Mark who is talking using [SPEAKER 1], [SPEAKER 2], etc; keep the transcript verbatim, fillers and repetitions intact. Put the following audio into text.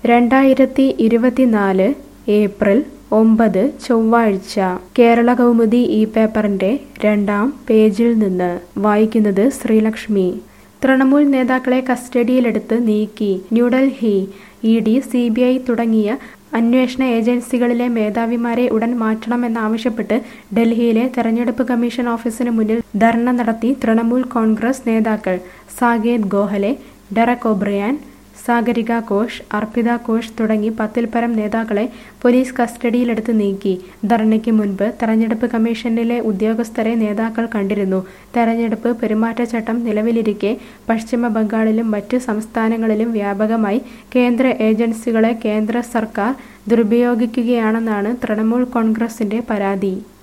[SPEAKER 1] രണ്ടായിരത്തി ഇരുപത്തിനാല് ഏപ്രിൽ ഒമ്പത് ചൊവ്വാഴ്ച കേരളകൗമുദി ഈ പേപ്പറിന്റെ രണ്ടാം പേജിൽ നിന്ന് വായിക്കുന്നത് ശ്രീലക്ഷ്മി. തൃണമൂൽ നേതാക്കളെ കസ്റ്റഡിയിലെടുത്ത് നീക്കി. New Delhi. E D, C B I തുടങ്ങിയ അന്വേഷണ ഏജൻസികളിലെ മേധാവിമാരെ ഉടൻ മാറ്റണമെന്നാവശ്യപ്പെട്ട് ഡൽഹിയിലെ തെരഞ്ഞെടുപ്പ് കമ്മീഷൻ ഓഫീസിന് മുന്നിൽ ധർണ നടത്തി തൃണമൂൽ കോൺഗ്രസ് നേതാക്കൾ. സാകേത് ഗോഹലെ, ഡെറക് ഒബ്രിയാൻ, സാഗരിക ഘോഷ്, അർപ്പിത ഘോഷ് തുടങ്ങി പത്തിൽ പരം നേതാക്കളെ പോലീസ് കസ്റ്റഡിയിലെടുത്ത് നീക്കി. ധർണയ്ക്ക് മുൻപ് തെരഞ്ഞെടുപ്പ് കമ്മീഷനിലെ ഉദ്യോഗസ്ഥരെ നേതാക്കൾ കണ്ടിരുന്നു. തെരഞ്ഞെടുപ്പ് പെരുമാറ്റച്ചട്ടം നിലവിലിരിക്കെ പശ്ചിമ ബംഗാളിലും മറ്റ് സംസ്ഥാനങ്ങളിലും വ്യാപകമായി കേന്ദ്ര ഏജൻസികളെ കേന്ദ്ര സർക്കാർ ദുരുപയോഗിക്കുകയാണെന്നാണ് തൃണമൂൽ കോൺഗ്രസിന്റെ പരാതി.